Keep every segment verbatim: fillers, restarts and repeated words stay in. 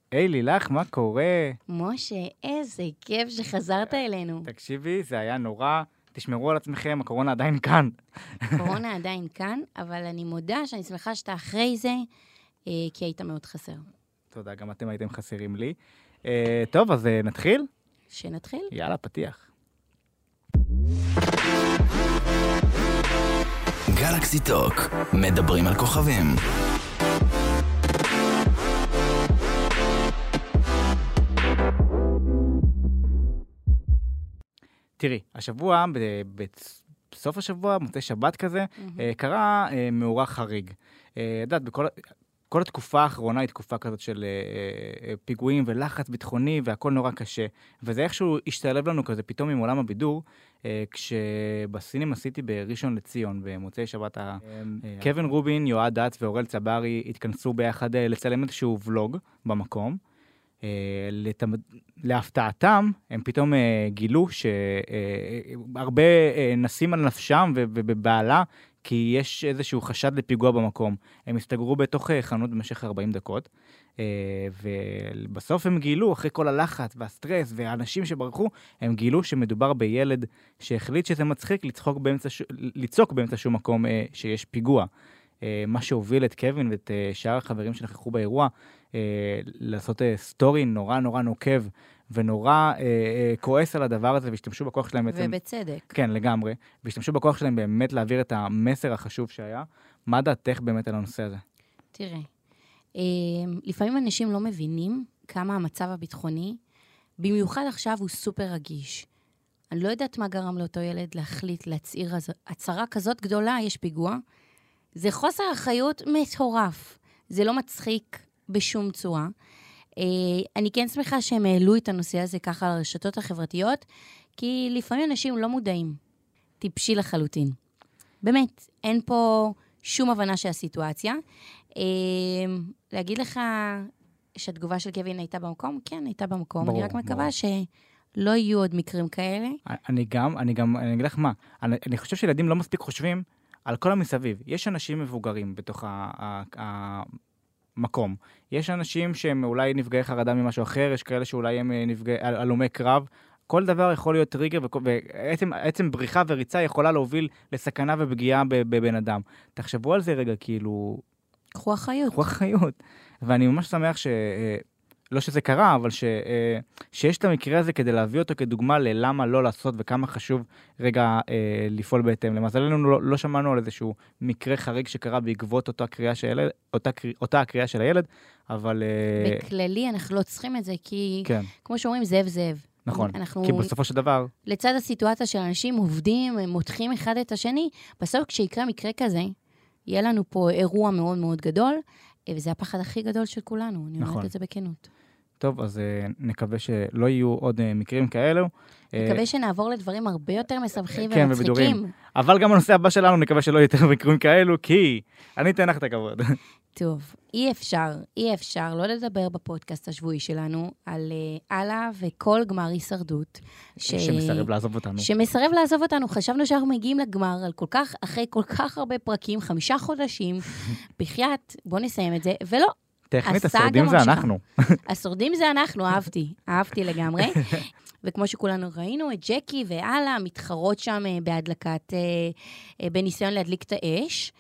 היי, לילך, מה קורה? משה, איזה כיף שחזרת אלינו. תקשיבי, זה היה נורא. תשמרו על עצמכם, הקורונה עדיין כאן. קורונה עדיין כאן, אבל אני מודה שאני שמחה שאתה אחרי זה, אה, כי היית מאוד חסר. תודה, גם אתם הייתם חסרים לי. אה, טוב, אז אה, נתחיל? שנתחיל? יאללה, פתיח. גלקסי טוק, מדברים על כוכבים. תראי, השבוע, ב- בסוף השבוע, מוצאי שבת כזה, אה, קרה אה, מאורע חריג. אה, יודעת, בכל... כל התקופה האחרונה היא תקופה כזאת של אה, אה, פיגועים ולחץ ביטחוני והכל נורא קשה. וזה איכשהו השתלב לנו כזה פתאום עם עולם הבידור, אה, כשבסינים עשיתי בראשון לציון, במוצאי שבת, ה... אה, קווין רובין, יועד דץ ואורל צברי התכנסו ביחד אה, לצלם איזשהו ולוג במקום. אה, לת... להפתעתם, הם פתאום אה, גילו שהרבה אה, אה, נשים על נפשם ובבעלה, כי יש איזשהו חשד לפיגוע במקום. הם הסתגרו בתוך חנות במשך ארבעים דקות, ובסוף הם גילו, אחרי כל הלחץ והסטרס והאנשים שברחו, הם גילו שמדובר בילד שהחליט שזה מצחיק לצחוק באמצע, לצעוק באמצע שום מקום שיש פיגוע. מה שהוביל את קווין ואת שאר החברים שנכחו באירוע, לעשות סטורי נורא נורא נוקב, ונורא אה, אה, כועס על הדבר הזה, והשתמשו בכוח שלהם בעצם... ובצדק. כן, לגמרי. והשתמשו בכוח שלהם באמת להעביר את המסר החשוב שהיה. מה דעתך באמת על הנושא הזה? תראה, אה, לפעמים אנשים לא מבינים כמה המצב הביטחוני, במיוחד עכשיו הוא סופר רגיש. אני לא יודעת מה גרם לאותו ילד להחליט להצעיר הצהרה כזאת גדולה, יש פיגוע. זה חוסר אחריות מטורף. זה לא מצחיק בשום צורה. אני כן שמחה שהם העלו את הנושא הזה ככה על הרשתות החברתיות, כי לפעמים אנשים לא מודעים. טיפשי לחלוטין. באמת, אין פה שום הבנה של הסיטואציה. להגיד לך שהתגובה של קווין הייתה במקום? כן, הייתה במקום. ברור, אני רק מקווה ברור. שלא יהיו עוד מקרים כאלה. אני גם, אני גם, אני אגיד לך מה, אני, אני חושב שילדים לא מספיק חושבים על כל המסביב. יש אנשים מבוגרים בתוך ה... ה, ה מקום. יש אנשים שהם אולי נפגעי חרדה ממשהו אחר, יש כאלה שאולי הם נפגעי, הלומי קרב. כל דבר יכול להיות טריגר, ועצם בריחה וריצה יכולה להוביל לסכנה ופגיעה בבן אדם. תחשבו על זה רגע, כאילו... קחו אחריות. קחו אחריות. ואני ממש שמח ש... לא שזה קרה, אבל ש, שיש את המקרה הזה כדי להביא אותו כדוגמה ללמה לא לעשות וכמה חשוב רגע אה, לפעול בהתאם. למזלנו לא, לא שמענו על איזשהו מקרה חריג שקרה בעקבות אותה קריאה של הילד, אותה, אותה הקריאה של הילד, אבל... אה... בכללי אנחנו לא צריכים את זה, כי כן. כמו שאומרים, זאב זאב. נכון, אנחנו... כי בסופו של דבר... לצד הסיטואציה של אנשים עובדים, הם מותחים אחד את השני, בסוף כשיקרה מקרה כזה, יהיה לנו פה אירוע מאוד מאוד גדול, וזה הפחד הכי גדול של כולנו, אני נכון. אומרת את זה בכנות. טוב, אז uh, נקווה שלא יהיו עוד uh, מקרים כאלו. נקווה uh, שנעבור לדברים הרבה יותר משמחים כן, ומצחיקים. ובדורים. אבל גם הנושא הבא שלנו, נקווה שלא יהיו יותר מקרים כאלו, כי אני אתן לך את הכבוד. טוב, אי אפשר, אי אפשר לא לדבר בפודקאסט השבועי שלנו על uh, הלאה וכל גמר הישרדות. ש... שמסרב לעזוב אותנו. שמסרב לעזוב אותנו. חשבנו שאנחנו מגיעים לגמר על כל כך, אחרי כל כך הרבה פרקים, חמישה חודשים, בחייאת, בוא נסיים את זה, ולא. טכנית, השורדים זה אנחנו. השורדים זה אנחנו, אהבתי, אהבתי לגמרי. וכמו שכולנו ראינו, את ג'קי ואלה מתחרות שם בהדלקת, בניסיון להדליק את האש.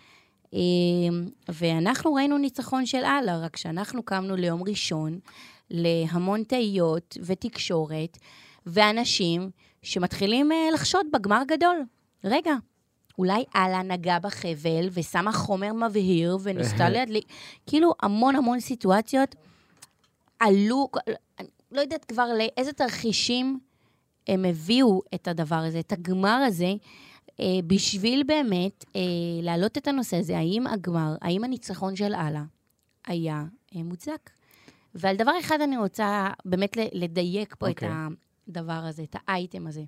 ואנחנו ראינו ניצחון של אלה, רק שאנחנו קמנו ליום ראשון, להמון תהיות ותקשורת, ואנשים שמתחילים לחשוד בגמר גדול. רגע. אולי אלה נגע בחבל ושמה חומר מבהיר וניסתה להדליק. כאילו המון המון סיטואציות עלו, לא יודעת כבר לאיזה תרחישים הם הביאו את הדבר הזה, את הגמר הזה, בשביל באמת להעלות את הנושא הזה, האם הגמר, האם הניצחון של אלה היה מוצדק. ועל דבר אחד אני רוצה באמת לדייק פה את הדבר הזה, את האייטם הזה.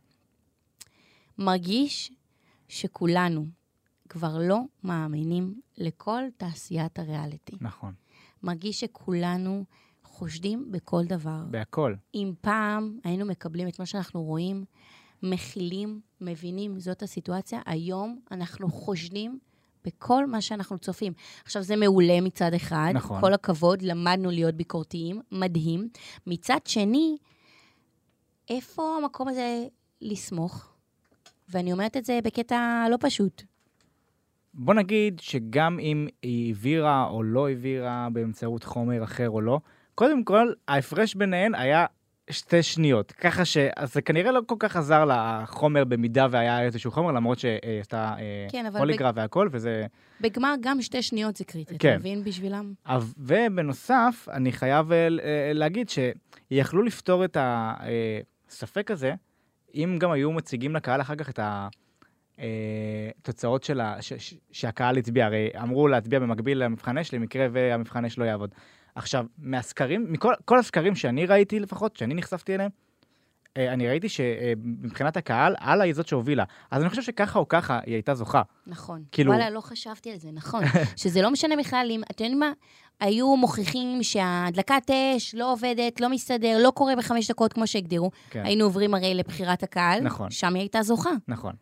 מרגיש שכולנו כבר לא מאמינים לכל תעשיית הריאליטי. נכון. מרגיש שכולנו חושדים בכל דבר. בהכל. אם פעם היינו מקבלים את מה שאנחנו רואים, מכילים, מבינים, זאת הסיטואציה, היום אנחנו חושדים בכל מה שאנחנו צופים. עכשיו, זה מעולה מצד אחד, נכון. כל הכבוד, למדנו להיות ביקורתיים, מדהים. מצד שני, איפה המקום הזה לסמוך? ואני אומרת את זה בקטע לא פשוט. בוא נגיד שגם אם היא העבירה או לא העבירה באמצעות חומר אחר או לא, קודם כל, ההפרש ביניהן היה שתי שניות. ככה שזה כנראה לא כל כך עזר לחומר במידה והיה איזשהו חומר, למרות שעשתה כן, פוליגרף והכל, וזה... בגמר גם שתי שניות זה קריטי, כן. אתה מבין בשבילם? ובנוסף, אני חייב להגיד שיכלו לפתור את הספק הזה, אם גם היו מציגים לקהל אחר כך את התוצאות שלה, שהקהל הצביע. הרי אמרו להצביע במקביל למבחן אש, למקרה והמבחן אש לא יעבוד. עכשיו, מהסקרים, מכל כל הסקרים שאני ראיתי לפחות, שאני נחשפתי אליהם, אני ראיתי שמבחינת הקהל, הלאה היא זאת שהובילה. אז אני חושב שככה או ככה היא הייתה זוכה. נכון. כאילו... וואלה, לא חשבתי על זה, נכון. שזה לא משנה בכלל אם, אתם יודעים מה? היו מוכיחים שהדלקת אש לא עובדת, לא מסתדר, לא קורה בחמש דקות כמו שהגדירו. כן. היינו עוברים הרי לבחירת הקהל. נכון. שם היא הייתה זוכה. נכון.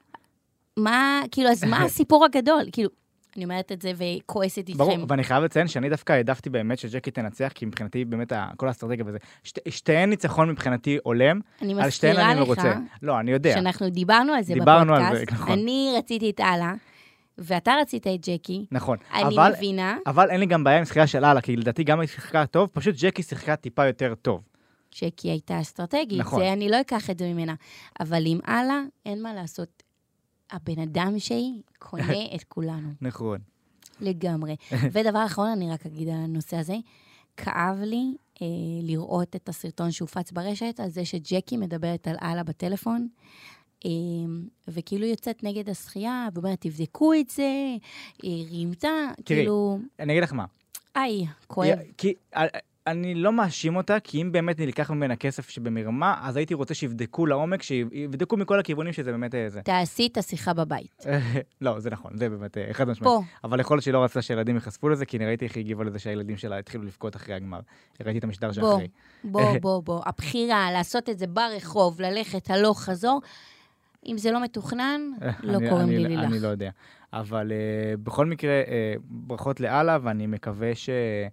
מה, כאילו, אז מה הסיפור הגדול? כאילו, אני אומרת את זה וכועסת איתכם. ברור, ואני חייב לציין שאני דווקא העדפתי באמת שג'קי תנצח, כי מבחינתי באמת כל האסטרטגיה וזה, שתיהן ניצחון מבחינתי עולם, על שתיהן אני מרוצה. לא, אני יודע. שאנחנו דיברנו על זה דיברנו בפודקאסט, על זה, נכון. אני רציתי את אלה, ואתה רצית את ג'קי. נכון. אני אבל, מבינה. אבל אין לי גם בעיה עם שחייה של הלאה, כי לדעתי גם היא שיחקה טוב, פשוט ג'קי שיחקה טיפה יותר טוב. ג'קי הייתה אסטרטגית, נכון. זה אני לא אקח את זה ממנה. אבל עם הלאה, אין מה לעשות. הבן אדם שהיא קונה את כולנו. נכון. לגמרי. ודבר אחרון, אני רק אגיד על הנושא הזה, כאב לי אה, לראות את הסרטון שהופץ ברשת, על זה שג'קי מדברת על הלאה בטלפון, אה, וכאילו יוצאת נגד השחייה, ואומרת, תבדקו את זה, אה, רימתה, תראי, כאילו... אני אגיד לך מה. איי, כואב. כי אני לא מאשים אותה, כי אם באמת נלקח ממנה כסף שבמרמה, אז הייתי רוצה שיבדקו לעומק, שיבדקו מכל הכיוונים שזה באמת זה. תעשי את השיחה בבית. לא, זה נכון, זה באמת אחד משמעית. פה. אבל יכול להיות שהיא לא רצתה שילדים יחשפו לזה, כי אני ראיתי איך היא הגיבה לזה שהילדים שלה התחילו לבכות אחרי הגמר. ראיתי את המשדר שאחרי. בוא, בוא, בוא. הבחירה, לעשות את זה ברחוב, ללכת הלוך חזור, אם זה לא מתוכנן, לא קוראים לי לילך. אני לא יודע. אבל בכל מקרה, ברכות לאללה, ואני מקווה ש...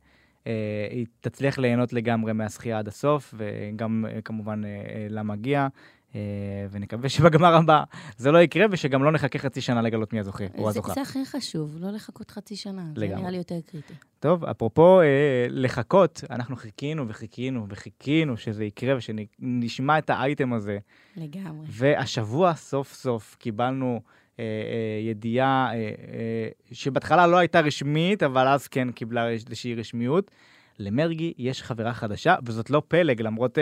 היא תצליח ליהנות לגמרי מהשחייה עד הסוף, וגם כמובן למגיע, ונקווה שבגמר הבא זה לא יקרה, ושגם לא נחכה חצי שנה לגלות מי הזוכה, או הזוכה. זה הכי חשוב, לא לחכות חצי שנה, זה נראה לי יותר קריטי. טוב, אפרופו לחכות, אנחנו חיכינו וחיכינו וחיכינו שזה יקרה, ושנשמע את האייטם הזה. לגמרי. והשבוע סוף סוף קיבלנו ידיעה שבהתחלה לא הייתה רשמית, אבל אז כן קיבלה איזושהי רשמיות. למרגי יש חברה חדשה, וזאת לא פלג, למרות,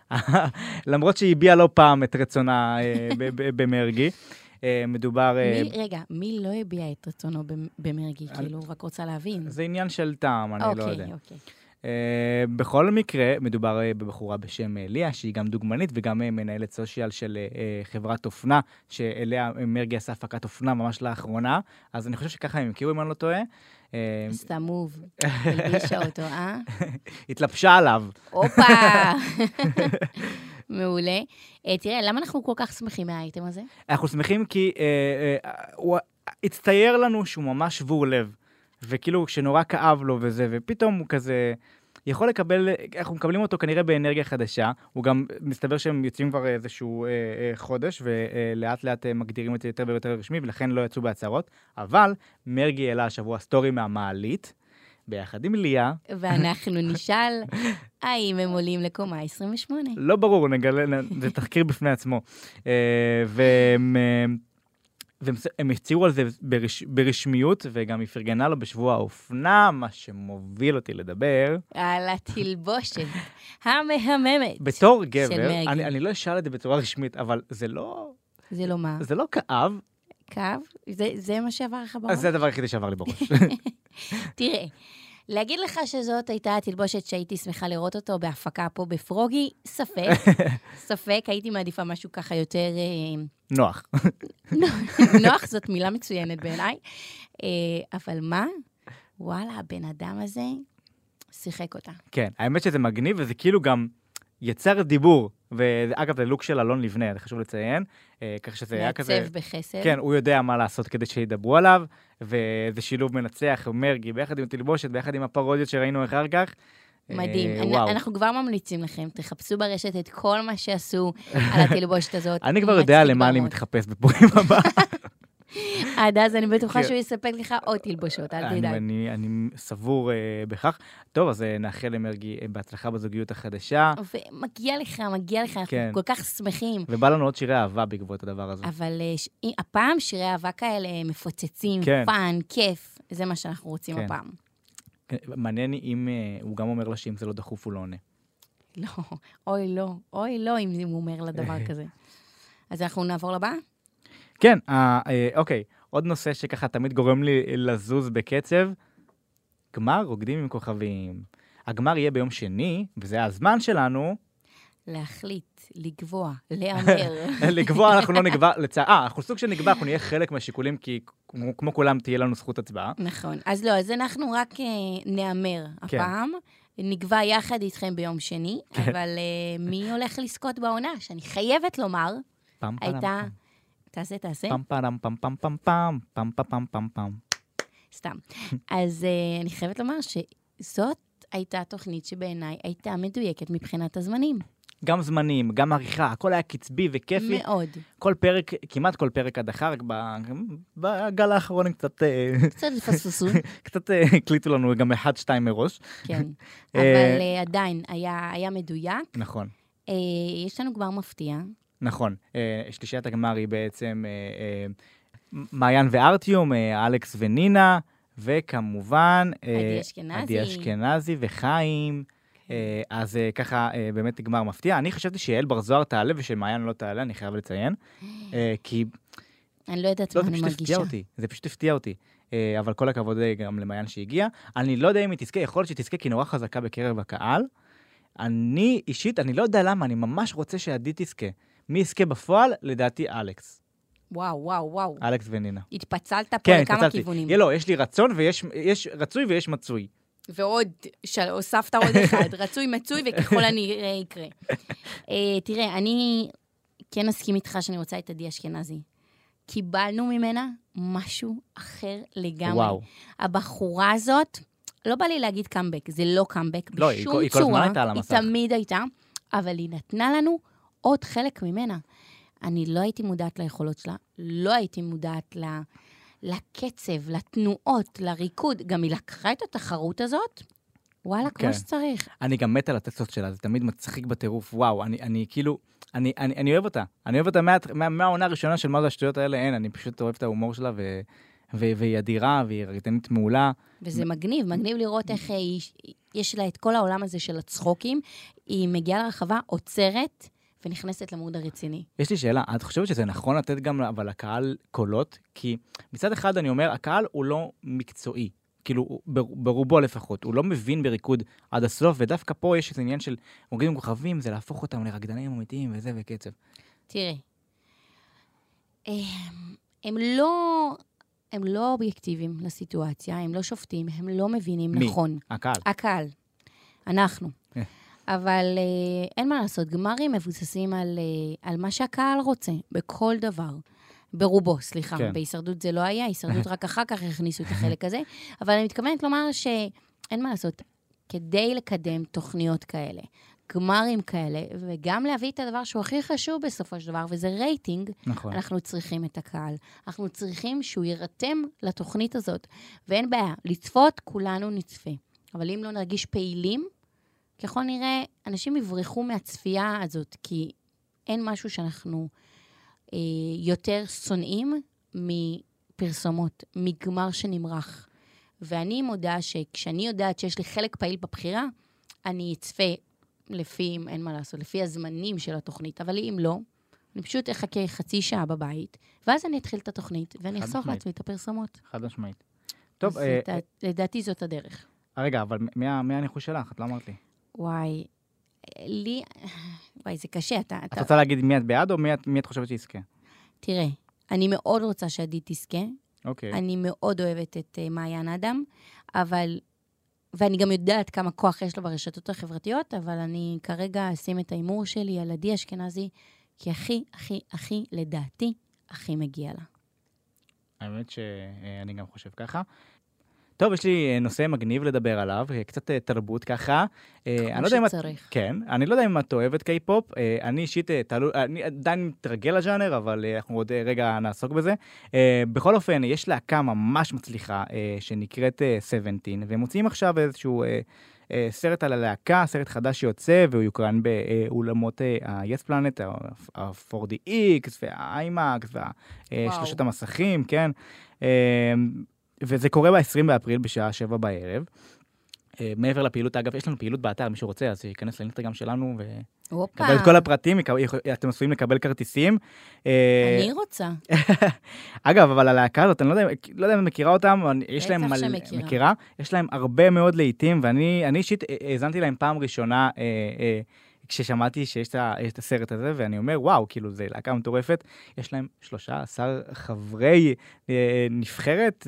למרות שהיא הביעה לא פעם את רצונה במרגי. מדובר... מי, רגע, מי לא הביע את רצונו במרגי? כאילו, רק רוצה להבין. זה עניין של טעם, אני לא יודע. אוקיי, אוקיי. Uh, בכל מקרה, מדובר uh, בבחורה בשם uh, ליה, שהיא גם דוגמנית וגם uh, מנהלת סושיאל של uh, uh, חברת אופנה, שאליה uh, מרגי עשה הפקת אופנה ממש לאחרונה, אז אני חושב שככה הם הכירו אם אני לא טועה. סתם מוב, הלבישה אותו, אה? התלבשה עליו. הופה! מעולה. Uh, תראה, למה אנחנו כל כך שמחים מהאייטם הזה? אנחנו שמחים כי uh, uh, הוא הצטייר לנו שהוא ממש שבור לב. וכאילו שנורא כאב לו וזה, ופתאום הוא כזה יכול לקבל, אנחנו מקבלים אותו כנראה באנרגיה חדשה, הוא גם מסתבר שהם יוצאים כבר איזשהו אה, אה, חודש, ולאט לאט אה, מגדירים את זה יותר ויותר רשמי, ולכן לא יצאו בהצהרות, אבל מרגי העלה השבוע סטורי מהמעלית, ביחד עם ליה. ואנחנו נשאל, האם הם עולים לקומה עשרים ושמונה? לא ברור, נגלה, זה תחקיר בפני עצמו. אה, והם... והם הציעו על זה ברש... ברשמיות, וגם היא פרגנה לו בשבוע האופנה, מה שמוביל אותי לדבר. על התלבושת המהממת בתור גבר, אני, אני לא אשאל את זה בצורה רשמית, אבל זה לא... זה לא מה? זה לא כאב. כאב? זה, זה מה שעבר לך בראש? אז זה הדבר היחידי שעבר לי בראש. תראה, להגיד לך שזאת הייתה התלבושת שהייתי שמחה לראות אותו בהפקה פה בפרוגי, ספק. ספק, הייתי מעדיפה משהו ככה יותר... נוח. נוח זאת מילה מצוינת בעיניי. אבל מה? וואלה, הבן אדם הזה שיחק אותה. כן, האמת שזה מגניב, וזה כאילו גם יצר דיבור. ואגב, זה לוק של אלון לבנה, זה חשוב לציין. כך שזה היה כזה... מעצב בחסד. כן, הוא יודע מה לעשות כדי שידברו עליו. וזה שילוב מנצח, מרגי, ביחד עם תלבושת, ביחד עם הפרודיות שראינו אחר כך. מדהים. אה, אני, וואו. אנחנו כבר ממליצים לכם, תחפשו ברשת את כל מה שעשו על התלבושת הזאת. אני כבר יודע מצחיק למה אני ברמות. מתחפש בפורים הבא. עד אז אני בטוחה כן. שהוא יספק לך עוד תלבושות, אל אני, תדאג. אני, אני סבור uh, בכך. טוב, אז uh, נאחל למרגי uh, בהצלחה בזוגיות החדשה, ומגיע לך, מגיע לך, אנחנו כן. כל כך שמחים. ובא לנו עוד שירי אהבה בעקבות הדבר הזה. אבל אה, ש... הפעם שירי אהבה כאלה מפוצצים, כן. פאן, כיף, זה מה שאנחנו רוצים כן. הפעם. כן, מעניין אם uh, הוא גם אומר לה שאם זה לא דחוף הוא לא עונה. לא, אוי לא, אוי לא, אם הוא אומר לדבר כזה. אז אנחנו נעבור לבא? כן, uh, uh, אוקיי, עוד נושא שככה תמיד גורם לי לזוז בקצב, גמר רוקדים עם כוכבים. הגמר יהיה ביום שני, וזה הזמן שלנו. להחליט, לגבוע, להמר. לקבוע, אנחנו לא נקבע, לצע... אה, אנחנו סוג של נקבע, אנחנו נהיה חלק מהשיקולים, כי כמו, כמו כולם תהיה לנו זכות הצבעה. נכון. אז לא, אז אנחנו רק אה, נאמר הפעם. נקבע יחד איתכם ביום שני, אבל אה, מי הולך לזכות בעונה? שאני חייבת לומר, פם הייתה... תעשה, תעשה. פם פם פם פם פם פם פם פם פם פם פם. סתם. אז uh, אני חייבת לומר שזאת הייתה תוכנית שבעיניי הייתה מדויקת מבחינת הזמנים. גם זמנים, גם עריכה, הכל היה קצבי וכיפי. מאוד. כל פרק, כמעט כל פרק עד אחר, רק בגל האחרון הם קצת... קצת לפספסו. קצת הקליטו לנו גם אחד, שתיים מראש. כן. אבל uh, עדיין היה, היה מדויק. נכון. Uh, יש לנו כבר מפתיע. נכון. שלישיית הגמר היא בעצם מעיין וארטיום, אלכס ונינה, וכמובן עדי אשכנזי. עדי אשכנזי וחיים. אז ככה באמת גמר מפתיע. אני חשבתי שיעל בר זוהר תעלה ושמעיין לא תעלה, אני חייב לציין. כי... אני לא יודעת לא, מה זה אני פשוט מרגישה. הפתיע אותי. זה פשוט הפתיע אותי. אבל כל הכבוד גם למעיין שהגיע. אני לא יודע אם היא תזכה, יכול להיות שהיא תזכה, כי היא נורא חזקה בקרב הקהל. אני אישית, אני לא יודע למה, אני ממש רוצה שעדי תזכה. מי יזכה בפועל? לדעתי אלכס. וואו, וואו, וואו. אלכס ונינה. התפצלת פה כן, לכמה התפצלתי. כיוונים. יהיה לו, יש לי רצון ויש יש רצוי ויש מצוי. ועוד, של, הוספת עוד אחד, רצוי מצוי וככל הנראה יקרה. uh, תראה, אני כן אסכים איתך שאני רוצה את עדי אשכנזי. קיבלנו ממנה משהו אחר לגמרי. וואו. הבחורה הזאת, לא בא לי להגיד קאמבק, זה לא קאמבק, לא, בשום היא, היא כל הזמן צורה, הייתה על היא המסך. תמיד הייתה, אבל היא נתנה לנו עוד חלק ממנה. אני לא הייתי מודעת ליכולות שלה, לא הייתי מודעת ל... לקצב, לתנועות, לריקוד. גם היא לקחה את התחרות הזאת, וואלה, כמו כן. שצריך. אני גם מת על הטקסטות שלה, זה תמיד מצחיק בטירוף, וואו, אני, אני כאילו, אני, אני, אני אוהב אותה. אני אוהב אותה מה, מה, מהעונה הראשונה של מה זה השטויות האלה, אין, אני פשוט אוהב את ההומור שלה, ו, ו, והיא אדירה, והיא רקדנית מעולה. וזה מגניב, מגניב לראות איך היא, יש לה את כל העולם הזה של הצחוקים, היא מגיעה לרחבה, עוצרת, ונכנסת למוד הרציני. יש לי שאלה, את חושבת שזה נכון לתת גם אבל לקהל קולות? כי מצד אחד אני אומר, הקהל הוא לא מקצועי, כאילו ברובו לפחות, הוא לא מבין בריקוד עד הסוף, ודווקא פה יש איזה עניין של רוקדים עם כוכבים, זה להפוך אותם לרקדנים אמיתיים וזה וקצב. תראה, הם לא, הם לא אובייקטיביים לסיטואציה, הם לא שופטים, הם לא מבינים מי? נכון. הקהל. הקהל, אנחנו. אבל אה, אין מה לעשות, גמרים מבוססים על, אה, על מה שהקהל רוצה, בכל דבר. ברובו, סליחה, כן. בהישרדות זה לא היה, הישרדות רק אחר כך הכניסו את החלק הזה, אבל אני מתכוונת לומר שאין מה לעשות, כדי לקדם תוכניות כאלה, גמרים כאלה, וגם להביא את הדבר שהוא הכי חשוב בסופו של דבר, וזה רייטינג, נכון. אנחנו צריכים את הקהל. אנחנו צריכים שהוא יירתם לתוכנית הזאת, ואין בעיה, לצפות, כולנו נצפה. אבל אם לא נרגיש פעילים, ככל נראה, אנשים יברחו מהצפייה הזאת, כי אין משהו שאנחנו אה, יותר שונאים מפרסומות, מגמר שנמרח. ואני מודה שכשאני יודעת שיש לי חלק פעיל בבחירה, אני אצפה לפי, אין מה לעשות, לפי הזמנים של התוכנית, אבל אם לא, אני פשוט אחכה חצי שעה בבית, ואז אני אתחיל את התוכנית, ואני אחסוך לעצמי את הפרסומות. חד משמעית. טוב, אז אה, לדע- לדעתי זאת הדרך. רגע, אבל מי, מי הניחוש שלך? את לא אמרת לי. וואי, לי, וואי, זה קשה, אתה, את אתה, רוצה להגיד מי את בעד, או מי את, מי את חושבת שיזכה? תראה, אני מאוד רוצה שעדי תזכה, אוקיי. אני מאוד אוהבת את uh, מעיין אדם, אבל, ואני גם יודעת כמה כוח יש לו ברשתות החברתיות, אבל אני כרגע אשים את האימור שלי על עדי אשכנזי, כי הכי, הכי, הכי, לדעתי, הכי מגיע לה. האמת שאני גם חושב ככה. טוב, יש לי נושא מגניב לדבר עליו, קצת תרבות ככה. כמו שצריך. כן, אני לא יודע אם את אוהבת קיי-פופ, אני אישית, אני עדיין מתרגל לג'אנר, אבל אנחנו עוד רגע נעסוק בזה. בכל אופן, יש להקה ממש מצליחה שנקראת שבע עשרה, והם מוצאים עכשיו איזשהו סרט על הלהקה, סרט חדש שיוצא, והוא יוקרן באולמות ה-Yes Planet, ה-פור די אקס וה-אימקס, ושלושת המסכים, כן. וזה קורה ב-עשרים באפריל בשעה שבע בערב. מעבר לפעילות, אגב, יש לנו פעילות באתר, מי שרוצה, אז ייכנס לאינסטגרם שלנו וקבל את כל הפרטים, אתם עשויים לקבל כרטיסים. אני רוצה. אגב, אבל הלהקה הזאת, אני לא יודע אם מכירה אותם, יש להם מכירה, יש להם הרבה מאוד לעיתים, ואני אישית האזנתי להם פעם ראשונה, כששמעתי שיש את הסרט הזה, ואני אומר, וואו, כאילו, זה להקה מטורפת, יש להם שלושה עשר חברי נבחרת,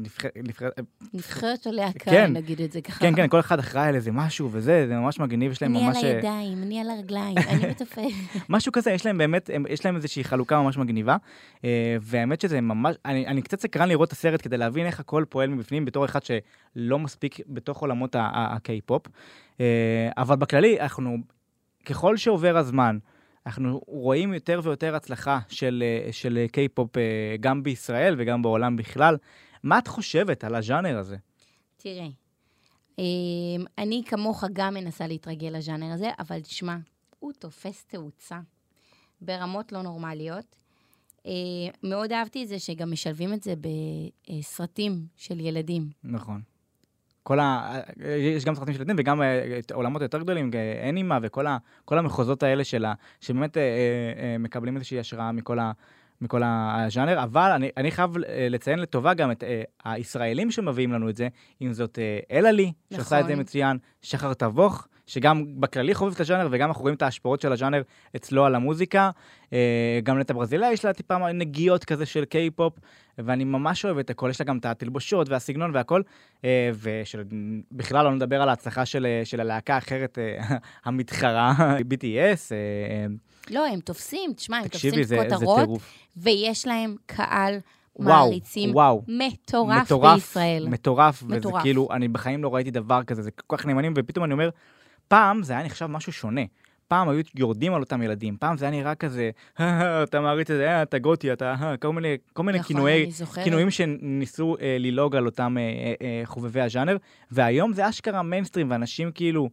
נבחרת או להקה, נגיד את זה ככה. כן, כן, כל אחד אחראי על איזה משהו, וזה, זה ממש מגניב, יש להם ממש... אני על הידיים, אני על הרגליים, אני מטפל. משהו כזה, יש להם באמת, יש להם איזושהי חלוקה ממש מגניבה, והאמת שזה ממש, אני קצת סקרן לראות את הסרט, כדי להבין איך הכל פועל מבפנים, בתור אחד שלא מספיק בתוך עולמות הקיי-פופ, אבל בכללי, אנחנו ככל שעובר הזמן, אנחנו רואים יותר ויותר הצלחה של, של קיי-פופ גם בישראל וגם בעולם בכלל. מה את חושבת על הז'אנר הזה? תראה, אני כמוך גם מנסה להתרגל לז'אנר הזה, אבל תשמע, הוא תופס תאוצה ברמות לא נורמליות. מאוד אהבתי את זה שגם משלבים את זה בסרטים של ילדים. נכון. כל ה... יש גם סרטים של ילדים וגם עולמות יותר גדולים, אנימה וכל ה... כל המחוזות האלה שלה, שבאמת מקבלים איזושהי השראה מכל ה... מכל הז'אנר, אבל אני, אני חייב לציין לטובה גם את הישראלים שמביאים לנו את זה, אם זאת אלעלי, נכון. שעושה את זה מצוין, שחר תבוך, שגם בכללי חובב את הז'אנר, וגם אנחנו רואים את ההשפעות של הז'אנר אצלו על המוזיקה, גם נטע ברזילי יש לה טיפה נגיעות כזה של קיי-פופ, ואני ממש אוהב את הכל, יש לה גם את התלבושות והסגנון והכל, ובכלל לא נדבר על ההצלחה של, של הלהקה האחרת, המתחרה, בי טי אס. לא, הם תופסים, תשמע, הם תקשיבי, תופסים זה, כותרות, זה ויש להם קהל וואו, מעריצים וואו. מטורף, מטורף בישראל. מטורף, מטורף. וזה כאילו, אני בחיים לא ראיתי דבר כזה, זה כל כך נאמנים, ופתאום אני אומר, פעם זה היה נחשב משהו שונה. פעם היו יורדים על אותם ילדים, פעם זה היה נראה כזה, אתה מעריץ את זה, אתה גוטי, אתה, כל מיני, כל מיני כינויי, כינויים שניסו אה, ללוג על אותם אה, אה, חובבי הז'אנר, והיום זה אשכרה מיינסטרים, ואנשים כאילו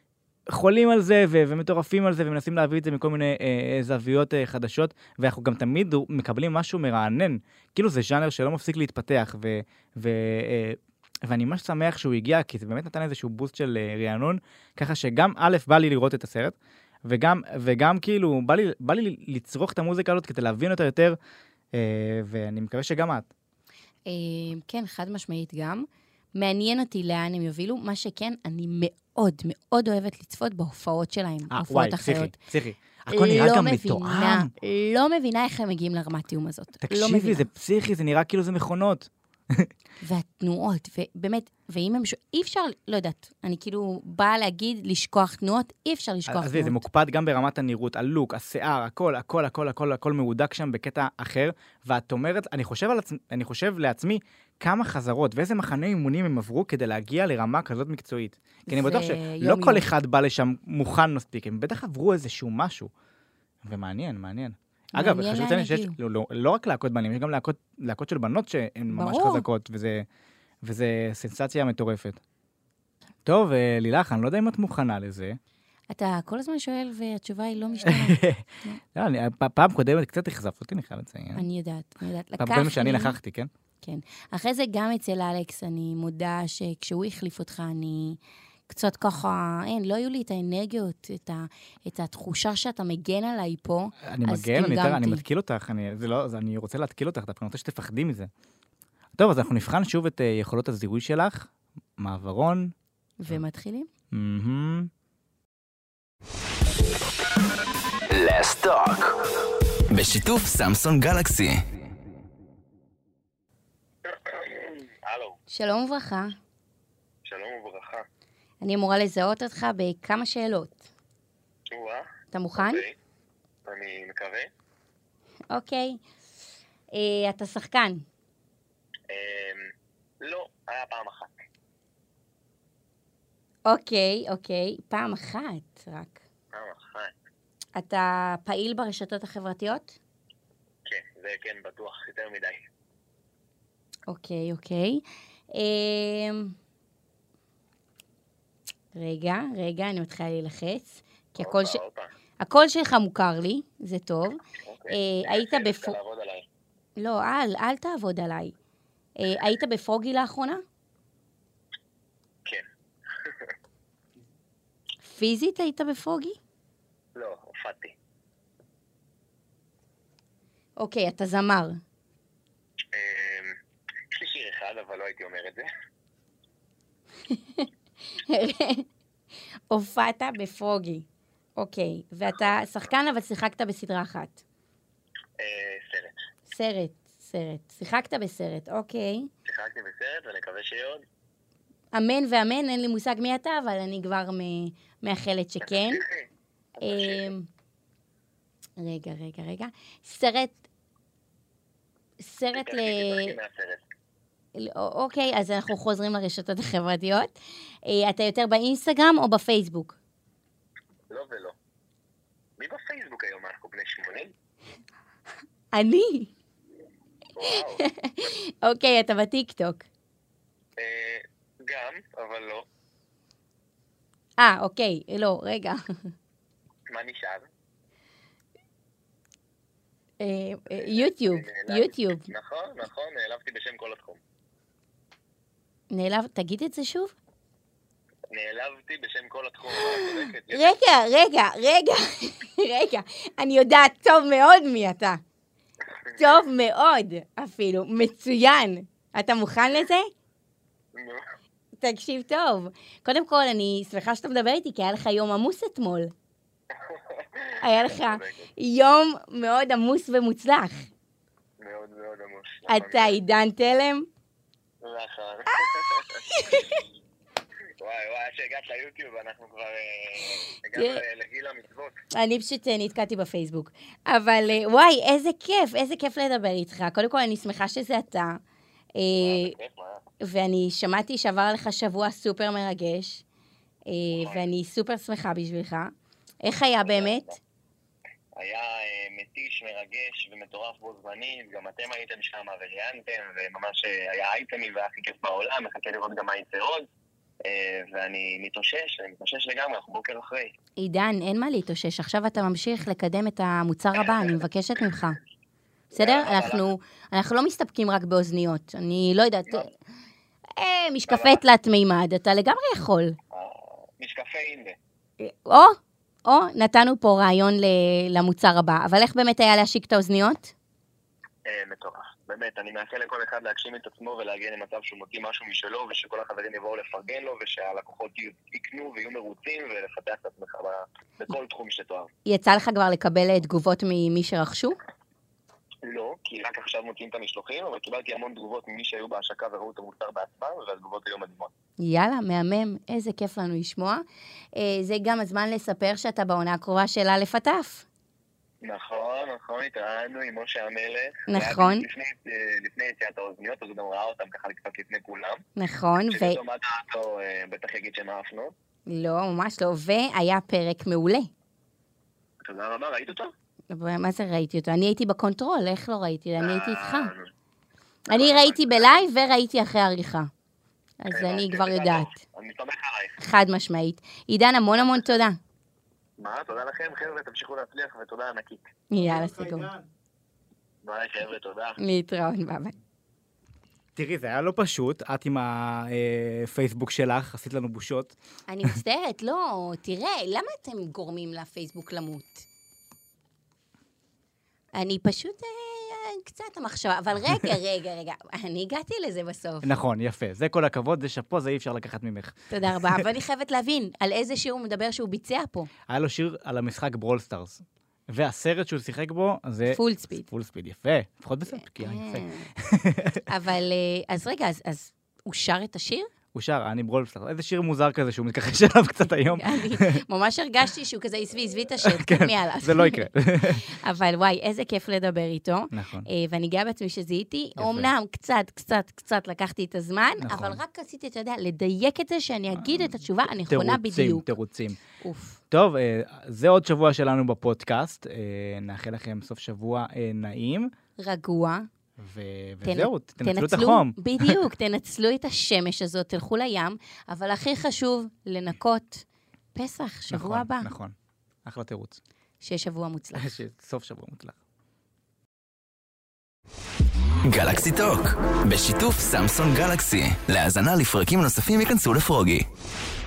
חולים על זה ו- ומטורפים על זה, ומנסים להביא את זה מכל מיני אה, זוויות אה, חדשות, ואנחנו גם תמיד מקבלים משהו מרענן, כאילו זה ז'אנר שלא מפסיק להתפתח, ו... ו אה, ואני ממש שמח שהוא הגיע, כי זה באמת נתן איזשהו בוסט של uh, רענון, ככה שגם א', בא לי לראות את הסרט, וגם, וגם כאילו, בא לי, בא לי לצרוך את המוזיקה הזאת כדי להבין אותה יותר, uh, ואני מקווה שגם את. Uh, כן, חד משמעית גם. מעניין אותי לאן הם יובילו, מה שכן, אני מאוד מאוד אוהבת לצפות בהופעות שלהם, אה, הופעות וואי, אחרות. פסיכי, פסיכי. הכל נראה לא גם מבינה, מתואם. לא מבינה איך הם מגיעים לרמת תיאום הזאת. תקשיבי, לא זה פסיכי, זה נראה כאילו זה מכונות. והתנועות, ובאמת, ואם הם, אי אפשר, לא יודעת, אני כאילו באה להגיד לשכוח תנועות, אי אפשר לשכוח אז תנועות. זה מוקפד גם ברמת הנראות, הלוק, השיער, הכל, הכל, הכל, הכל, הכל מהודק שם בקטע אחר, ואת אומרת, אני חושב, על עצ... אני חושב לעצמי כמה חזרות ואיזה מחנה אימונים הם עברו כדי להגיע לרמה כזאת מקצועית. כי אני בטוח שלא כל אחד בא לשם מוכן מספיק, הם בטח עברו איזשהו משהו. ומעניין, מעניין. אגב, חשוב לציין שיש לא, לא, לא רק להקות בנים, יש גם להקות, להקות של בנות שהן ממש חזקות, וזה, וזה סנסציה מטורפת. טוב, לילך, אני לא יודע אם את מוכנה לזה. אתה כל הזמן שואל, והתשובה היא לא משתנה. לא, אני, פעם קודמת קצת החזפת אותי, אני חייב לציין. אני יודעת, אני יודעת. פעם קודמת שאני נכחתי, כן? כן. אחרי זה גם אצל אלכס, אני מודה שכשהוא החליף אותך, אני... קצת ככה, אין, לא היו לי את האנרגיות, את, ה, את התחושה שאתה מגן עליי פה. אני מגן, אני, יותר, אני מתקיל אותך, אני, זה לא, אני רוצה להתקיל אותך, דווקא אני רוצה שתפחדי מזה. טוב, אז אנחנו נבחן שוב את uh, יכולות הזיהוי שלך, מעברון. ומתחילים? Let's talk. בשיתוף סמסונג גלקסי. הלו. שלום וברכה. שלום וברכה. אני אמורה לזהות אותך בכמה שאלות. וואה. אתה מוכן? אוקיי. אני מקווה. אוקיי. אה, אתה שחקן. לא, היה פעם אחת. אוקיי, אוקיי. פעם אחת רק. פעם אחת. אתה פעיל ברשתות החברתיות? כן, זה כן בטוח יותר מדי. אוקיי, אוקיי. אמ, רגע, רגע, אני מתחילה להילחץ. כי הקול ש- הופה, הופה. הקול שלך מוכר לי, זה טוב. אוקיי. אה, היית איך בפו... לעבוד עליי. לא, אל, אל תעבוד עליי. אה, היית בפרוגי לאחרונה? כן. פיזית היית בפרוגי? לא, הופעתי. אוקיי, אתה זמר. אמ, יש לי שיר אחד, אבל לא הייתי אומר את זה. הופעת בפרוגי. אוקיי, ואתה שחקן אבל שיחקת בסדרה אחת. אה, סרט. סרט, סרט. שיחקת בסרט, אוקיי. שיחקתי בסרט ונקווה שיהיה עוד. אמן ואמן, אין לי מושג מי אתה, אבל אני כבר מ- מאחלת שכן. אמ, רגע, רגע, רגע. סרט, סרט ל... תתרחקי מהסרט. אוקיי, אז אנחנו חוזרים לרשתות החברתיות. אה, אתה יותר באינסטגרם או בפייסבוק? לא ולא. מי בפייסבוק היום? אנחנו בני שמונים? אני. וואו. אוקיי, אתה בטיקטוק. אה, גם, אבל לא. אה, אוקיי, לא, רגע. מה נשאר? אה, אה, יוטיוב, נעלב. יוטיוב. נכון, נכון, נעלבתי בשם כל התחום. נעלב, תגיד את זה שוב? נעלבתי בשם כל התחום, אבל את צודקת. רגע, רגע, רגע, רגע. אני יודעת טוב מאוד מי אתה. טוב מאוד, אפילו. מצוין. אתה מוכן לזה? נו, תקשיב טוב. קודם כל, אני שמחה שאתה מדבר איתי, כי היה לך יום עמוס אתמול. היה לך צודקת. יום מאוד עמוס ומוצלח. מאוד מאוד עמוס. נכון אתה מאוד. עידן תלם? נכון. וואי וואי, עד שהגעת ליוטיוב אנחנו כבר אה, הגענו תראה. לגיל המצוות. אני פשוט אה, נתקעתי בפייסבוק. אבל אה, וואי, איזה כיף, איזה כיף לדבר איתך. קודם כל, אני שמחה שזה אתה. אה, וואי, זה כיף, מה? ואני שמעתי שעבר עליך שבוע סופר מרגש, אה, נכון. ואני סופר שמחה בשבילך. איך היה באמת? היה אה, מתיש, מרגש ומטורף בו זמנית, גם אתם הייתם שם וראיינתם, וממש אה, היה אייטמי והיה הכי כיף בעולם, מחכה לראות גם מה יצא עוד, אה, ואני מתאושש, אני מתאושש לגמרי, אנחנו בוקר אחרי. עידן, אין מה להתאושש. עכשיו אתה ממשיך לקדם את המוצר הבא, אני מבקשת ממך. בסדר? יאללה, אנחנו, אנחנו לא מסתפקים רק באוזניות. אני לא יודעת... מה? אה, משקפי תלת מימד, אתה לגמרי יכול. אה, משקפי אינדה. או, או, נתנו פה רעיון ל- למוצר הבא. אבל איך באמת היה להשיק את האוזניות? אה, מטורף. באמת, אני מאחל לכל אחד להגשים את עצמו ולהגיע למצב שהוא מוציא משהו משלו, ושכל החברים יבואו לפרגן לו, ושהלקוחות יקנו ויהיו מרוצים, ולפתח את עצמך ב- בכל תחום שתואר. יצא לך כבר לקבל אה, תגובות ממי שרכשו? לא, כי רק עכשיו מוציאים את המשלוחים, אבל קיבלתי המון תגובות ממי שהיו בהשקה וראו את המוצר בעצמם, והתגובות היו מדהימות. יאללה, מהמם, איזה כיף לנו לשמוע. אה, זה גם הזמן לספר שאתה בעונה הקרובה של א' עטף. נכון, נכון, התראינו עם משה המלך. נכון. זה היה לפני, לפני יציאת האוזניות, אז הוא גם ראה אותם ככה קצת לפני כולם. נכון, ו... כשפתאום מה דעתו, אה, בטח יגיד שמאפנו. לא, ממש לא, והיה פרק מעולה. תודה רבה, ראית אותו? מה זה ראיתי אותו? אני הייתי בקונטרול, איך לא ראיתי? אני הייתי איתך. אה, אני ראיתי בלייב וראיתי אחרי עריכה. אז הבנתי, אני כבר זה יודעת, טוב. אני סומך עלייך. חד משמעית. עידן, המון המון תודה. מה? תודה לכם, חבר'ה, תמשיכו להצליח, ותודה ענקית. יאללה, סיכום. ביי, חבר'ה, תודה. להתראות, ביי ביי. תראי, זה היה לא פשוט, את עם הפייסבוק שלך, עשית לנו בושות. אני מצטערת, לא, תראה, למה אתם גורמים לפייסבוק למות? אני פשוט אה, קצת המחשבה, אבל רגע, רגע, רגע, אני הגעתי לזה בסוף. נכון, יפה. זה כל הכבוד, זה שאפו, זה אי אפשר לקחת ממך. תודה רבה, אבל אני חייבת להבין, על איזה שיר הוא מדבר שהוא ביצע פה? היה לו שיר על המשחק ברול סטארס. והסרט שהוא שיחק בו, זה... פול ספיד. פול ספיד, יפה. לפחות בסרט, כי יפה. אבל, אה, אז רגע, אז- אז הוא שר את השיר? הוא שר, אני ברולפסטארס, איזה שיר מוזר כזה שהוא מתכחש אליו קצת היום. אני ממש הרגשתי שהוא כזה עזבי, עזבי את השיר, כן, מי הלך. זה לא יקרה. אבל וואי, איזה כיף לדבר איתו. נכון. ואני גאה בעצמי שזיהיתי, אומנם קצת, קצת, קצת לקחתי את הזמן, אבל רק רציתי, אתה יודע, לדייק את זה, שאני אגיד את התשובה הנכונה בדיוק. תירוצים, אוף. טוב, זה עוד שבוע שלנו בפודקאסט, נאחל לכם סוף שבוע נעים. רגוע. וזהו, תנצלו את החום. בדיוק, תנצלו את השמש הזאת, תלכו לים, אבל הכי חשוב, לנקות פסח, שבוע הבא. נכון, אחלה תירוץ. שיהיה שבוע מוצלח. סוף שבוע מוצלח. גלקסי טוק, בשיתוף סמסונג גלקסי. להאזנה לפרקים נוספים ייכנסו לפרוגי.